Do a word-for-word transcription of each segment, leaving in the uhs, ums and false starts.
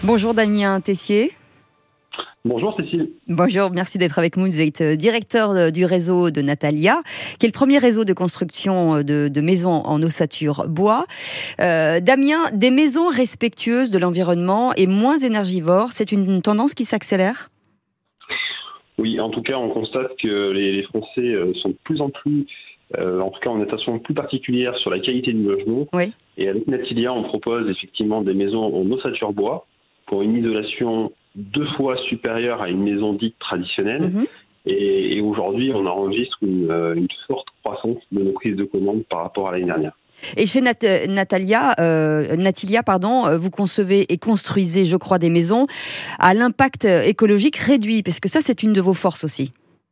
Bonjour Damien Tessier. Bonjour Cécile. Bonjour, merci d'être avec nous. Vous êtes directeur du réseau de Natalia, qui est le premier réseau de construction de, de maisons en ossature bois. Euh, Damien, des maisons respectueuses de l'environnement et moins énergivores, c'est une tendance qui s'accélère ? Oui, en tout cas, on constate que les, les Français sont de plus en plus, euh, en tout cas, en attention plus particulière sur la qualité du logement. Oui. Et avec Natalia, on propose effectivement des maisons en ossature bois pour une isolation deux fois supérieure à une maison dite traditionnelle. Mmh. Et, et aujourd'hui, on enregistre une, une forte croissance de nos prises de commandes par rapport à l'année dernière. Et chez Nat- Natalia, euh, Natalia, pardon, vous concevez et construisez, je crois, des maisons à l'impact écologique réduit, parce que ça, c'est une de vos forces aussi.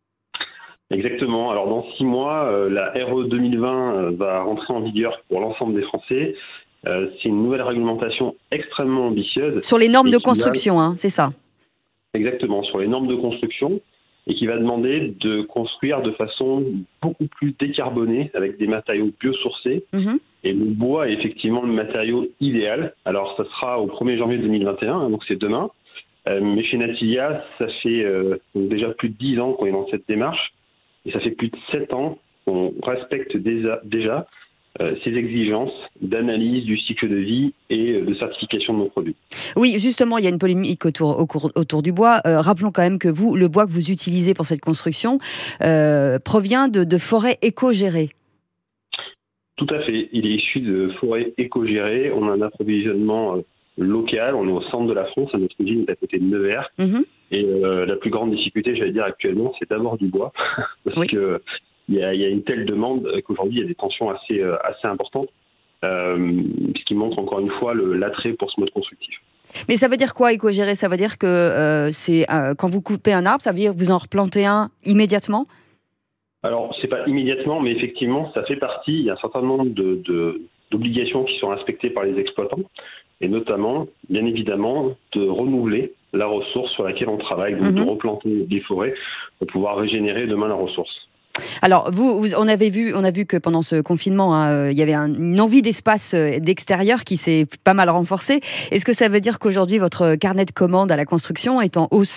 Exactement. Alors, dans six mois, euh, la R E deux mille vingt euh, va rentrer en vigueur pour l'ensemble des Français. Euh, c'est une nouvelle réglementation extrêmement ambitieuse. Sur les normes de construction, va... hein, c'est ça. Exactement, sur les normes de construction, et qui va demander de construire de façon beaucoup plus décarbonée, avec des matériaux biosourcés. Mmh. Et le bois est effectivement le matériau idéal. Alors, ça sera au premier janvier deux mille vingt et un, donc c'est demain. Euh, mais chez Natalia, ça fait euh, déjà plus de dix ans qu'on est dans cette démarche. Et ça fait plus de sept ans qu'on respecte déjà, déjà euh, ces exigences d'analyse du cycle de vie et de certification de nos produits. Oui, justement, il y a une polémique autour, autour, autour du bois. Euh, rappelons quand même que vous, le bois que vous utilisez pour cette construction euh, provient de, de forêts éco-gérées. Tout à fait. Il est issu de forêts éco-gérées. On a un approvisionnement euh, local. On est au centre de la France. Notre usine est à côté de Nevers. Mmh. Et euh, la plus grande difficulté, j'allais dire actuellement, c'est d'abord du bois. Parce oui. que il y, y a une telle demande qu'aujourd'hui, il y a des tensions assez, euh, assez importantes. Euh, ce qui montre encore une fois le, l'attrait pour ce mode constructif. Mais ça veut dire quoi, éco-géré ? Ça veut dire que euh, c'est, euh, quand vous coupez un arbre, ça veut dire que vous en replantez un immédiatement ? Alors, c'est pas immédiatement, mais effectivement, ça fait partie. Il y a un certain nombre de, de, d'obligations qui sont respectées par les exploitants, et notamment, bien évidemment, de renouveler la ressource sur laquelle on travaille, donc mmh. de replanter des forêts pour pouvoir régénérer demain la ressource. Alors, vous, vous, on avait vu, on a vu que pendant ce confinement, hein, il y avait un, une envie d'espace d'extérieur qui s'est pas mal renforcée. Est-ce que ça veut dire qu'aujourd'hui, votre carnet de commandes à la construction est en hausse ?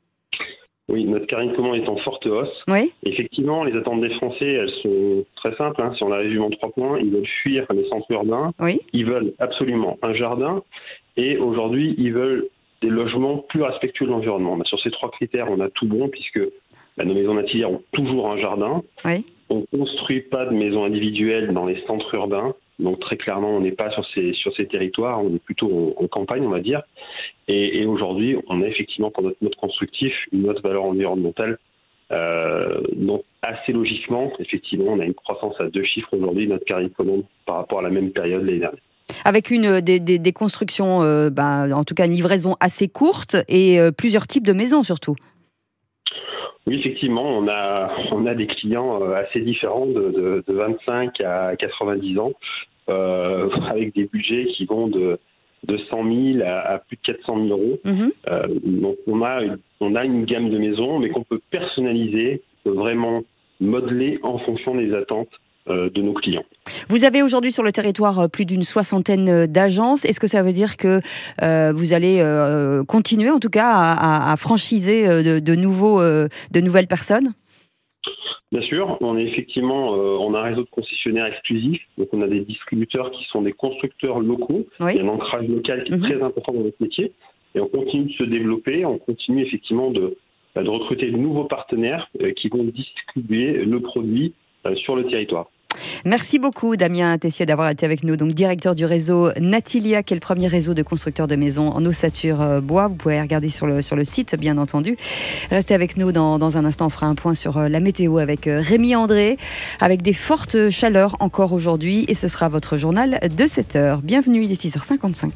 Oui, notre carnet de commandes est en forte hausse. Oui. Effectivement, les attentes des Français, elles sont très simples. Hein. Si on la résume en trois points, ils veulent fuir les centres urbains. Oui. Ils veulent absolument un jardin. Et aujourd'hui, ils veulent des logements plus respectueux de l'environnement. Sur ces trois critères, on a tout bon, puisque bah, nos maisons Natalia ont toujours un jardin. Oui. On ne construit pas de maisons individuelles dans les centres urbains. Donc très clairement, on n'est pas sur ces, sur ces territoires, on est plutôt en, en campagne, on va dire. Et, et aujourd'hui, on a effectivement pour notre mode constructif une autre valeur environnementale. Euh, donc assez logiquement, effectivement, on a une croissance à deux chiffres aujourd'hui, notre carnet de commandes, par rapport à la même période l'année dernière. Avec une, des, des, des constructions, euh, ben, en tout cas une livraison assez courte et euh, plusieurs types de maisons surtout. Oui, effectivement, on a, on a des clients assez différents de, de, de vingt-cinq à quatre-vingt-dix ans, euh, avec des budgets qui vont de, de cent mille à, à plus de quatre cent mille euros. Mmh. Euh, donc on a, on a une gamme de maisons, mais qu'on peut personnaliser, peut vraiment modeler en fonction des attentes euh, de nos clients. Vous avez aujourd'hui sur le territoire plus d'une soixantaine d'agences. Est-ce que ça veut dire que euh, vous allez euh, continuer en tout cas à, à, à franchiser de, de, nouveaux, euh, de nouvelles personnes ? Bien sûr, on est effectivement, euh, on a un réseau de concessionnaires exclusifs. Donc on a des distributeurs qui sont des constructeurs locaux. Oui. Il y a un ancrage local qui est mmh. très important dans notre métier. Et on continue de se développer, on continue effectivement de, de recruter de nouveaux partenaires euh, qui vont distribuer le produit euh, sur le territoire. Merci beaucoup Damien Tessier d'avoir été avec nous, donc directeur du réseau Natalia, qui est le premier réseau de constructeurs de maisons en ossature bois. Vous pouvez regarder sur le, sur le site, bien entendu. Restez avec nous dans, dans un instant, on fera un point sur la météo avec Rémi André, avec des fortes chaleurs encore aujourd'hui, et ce sera votre journal de sept heures. Bienvenue, il est six heures cinquante-cinq.